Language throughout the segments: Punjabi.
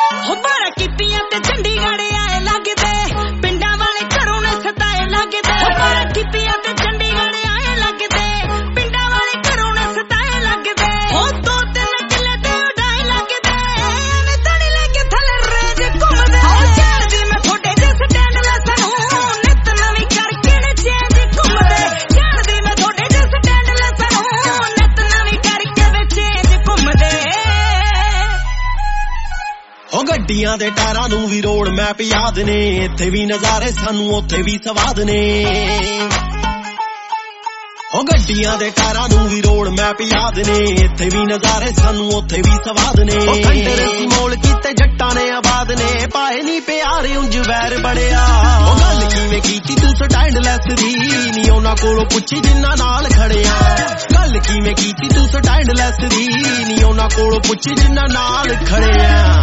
ਹੋ ਬਾਰਾ ਕੀਤੀਆਂ ਤੇ ਚੰਡੀਗੜ੍ਹ ਆਏ ਲੱਗਦੇ ਪਿੰਡਾਂ ਵਾਲੇ ਘਰੋਂ ਨੇ ਸਤਾਏ ਲੱਗਦੇ ਹੋ ਬਾਰਾ ਕੀਤੀਆਂ ਤੇ ਚੰਡੀਗੜ੍ਹ ਆਏ ਲੱਗਦੇ ਪਿੰਡਾਂ ਵਾਲੇ ਘਰੋਂ ਨੇ ਸਤਾਏ ਲੱਗਦੇ ਹੋ 2-3 ਕਿੱਲੇ ਤੇ ਉਡਾਏ ਲੱਗਦੇ ਐਵੇਂ ਤਣੀ ਲੈ ਕੇ ਥੱਲੇ ਰੇਜ ਘੁੰਮਦੇ ਹੋ ਚੱਲਦੀ ਮੈਂ ਤੁਹਾਡੇ ਜੇ ਸਟੈਂਡ ਲੈਸਨ ਹੂੰ ਨਿਤ ਨਵੀਂ ਕਰਕੇ ਨੇ ਚੇਂਜ ਘੁੰਮਦੇ ਚੱਲਦੀ ਮੈਂ ਤੁਹਾਡੇ ਜੇ ਸਟੈਂਡ ਲੈਸਨ ਹੂੰ ਨਿਤ ਨਵੀਂ ਕਰਕੇ ਵੇ ਚੇਂਜ ਘੁੰਮਦੇ ਹੋ ਗੱਡੀਆਂ ਦੇ ਟਾਇਰਾਂ ਨੂੰ ਵੀ ਰੋਡ ਮੈਪ ਯਾਦ ਨੇ ਇੱਥੇ ਵੀ ਨਜ਼ਾਰੇ ਸਾਨੂੰ ਉੱਥੇ ਵੀ ਸਵਾਦ ਨੇ ਹੋ ਗੱਡੀਆਂ ਦੇ ਟਾਇਰਾਂ ਨੂੰ ਵੀ ਰੋਡ ਮੈਪ ਯਾਦ ਨੇ ਇੱਥੇ ਵੀ ਨਜ਼ਾਰੇ ਸਾਨੂੰ ਉੱਥੇ ਵੀ ਸਵਾਦ ਨੇ ਉਹ ਖੰਡਰ ਸੀ ਮੋਲ ਕੀਤੇ ਜੱਟਾਂ ਨੇ ਆਬਾਦ ਨੇ ਪਾਏ ਨਹੀਂ ਪਿਆਰੇ ਉਂਝ ਵੈਰ ਬੜਿਆ ਉਹ ਗੱਲ ਕਿਵੇਂ ਕੀਤੀ ਤੂੰ ਸਟੈਂਡ ਲੈਸ ਦੀ ਨੀ ਉਹਨਾਂ ਕੋਲੋਂ ਪੁੱਛੀ ਜਿੰਨਾ ਨਾਲ ਖੜਿਆ ਗੱਲ ਕਿਵੇਂ ਕੀਤੀ ਤੂੰ ਸਟੈਂਡ ਲੈਸ ਦੀ ਨੀ ਉਹਨਾਂ ਕੋਲੋਂ ਪੁੱਛੀ ਜਿੰਨਾ ਨਾਲ ਖੜਿਆ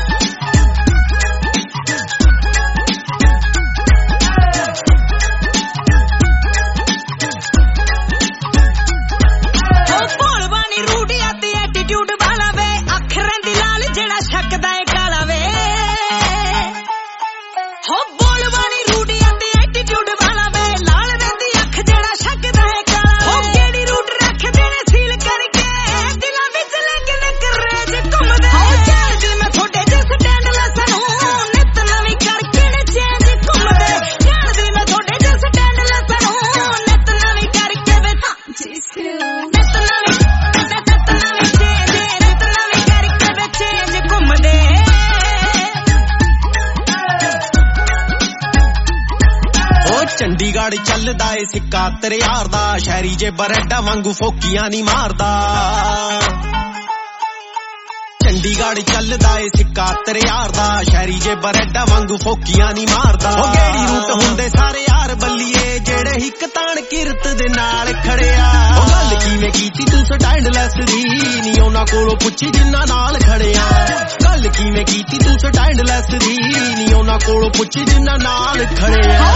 ਚੰਡੀਗੜ੍ਹ ਚੱਲਦਾ ਏ ਸਿੱਕਾ ਤੇਰੇ ਯਾਰ ਦਾ ਸ਼ਹਿਰੀ ਜੇ ਬਰੈਡਾ ਵਾਂਗੂ ਫੋਕੀਆਂ ਨਹੀਂ ਮਾਰਦਾ ਚੰਡੀਗੜ੍ਹ ਚੱਲਦਾ ਏ ਸਿੱਕਾ ਤੇਰੇ ਯਾਰ ਦਾ ਸ਼ਹਿਰੀ ਜੇ ਬਰੈਡਾ ਵਾਂਗੂ ਫੋਕੀਆਂ ਨਹੀਂ ਮਾਰਦਾ ਉਹ ਗੇੜੀ ਰੂਟ ਹੁੰਦੇ ਸਾਰੇ ਯਾਰ ਬੱਲੀਏ ਜਿਹੜੇ ਹਿੱਕ ਤਾਣ ਕਿਰਤ ਦੇ ਨਾਲ ਖੜਿਆ ਉਹ ਗੱਲ ਕਿਵੇਂ ਕੀਤੀ ਤੂੰ ਸਟੈਂਡ ਲੈਸ ਦੀ ਨੀ ਉਹਨਾਂ ਕੋਲੋਂ ਪੁੱਛੀ ਜਿੰਨਾ ਨਾਲ ਖੜਿਆ ਗੱਲ ਕਿਵੇਂ ਕੀਤੀ ਤੂੰ ਸਟੈਂਡ ਲੈਸ ਦੀ ਨੀ ਉਹਨਾਂ ਕੋਲੋਂ ਪੁੱਛੀ ਜਿੰਨਾ ਨਾਲ ਖੜਿਆ